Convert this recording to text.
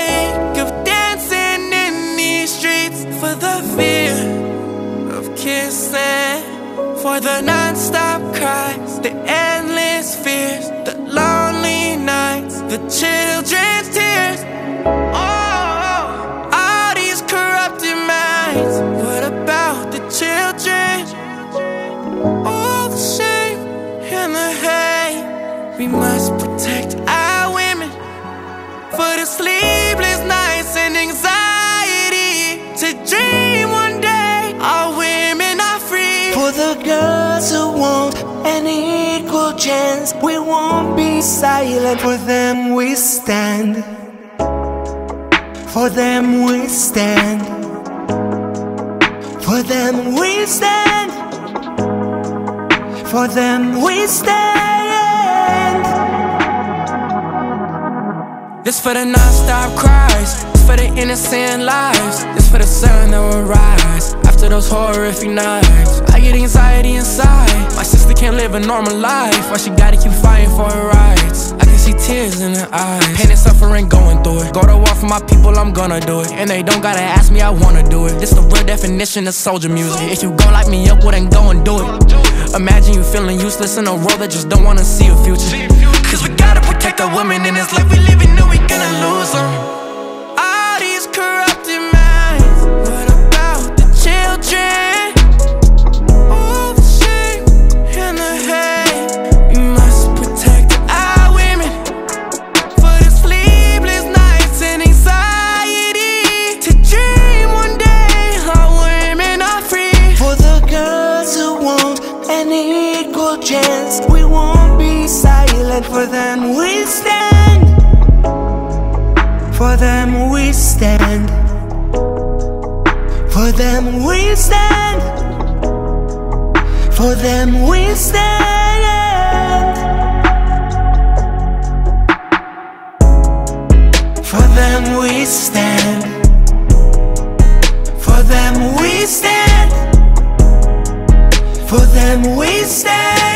sick of dancing in these streets for the fear of kissing, for the non-stop cries, the endless fears, the lonely nights, the children's tears. Oh, all these corrupted minds. What about the children? All the shame and the hate. We must protect our women for the sleepless nights and anxiety to dream one day our women are free. For the girls who want an equal chance, we won't be silent. For them we stand. For them we stand. For them we stand. For them we stand. This for the non-stop cries, this for the innocent lives, this for the sun that will rise after those horrific nights. I get anxiety inside. My sister can't live a normal life. Why she gotta keep fighting for her rights? I can see tears in her eyes. Pain and suffering going through it. Go to war for my people, I'm gonna do it. And they don't gotta ask me, I wanna do it. This the real definition of soldier music. If you gon' light me up, well then go and do it. Imagine you feeling useless in a world that just don't wanna see a future. Cause we gotta protect our women in this life we living, or we gonna lose them. All these corrupted minds. What about the children? All the shame and the hate. We must protect our women for the sleepless nights and anxiety to dream one day our women are free. For the girls who want an equal chance, we won't be silent. For them we stand. For them we stand. For them we stand. For them we stand. For them we stand. For them we stand. For them we stand.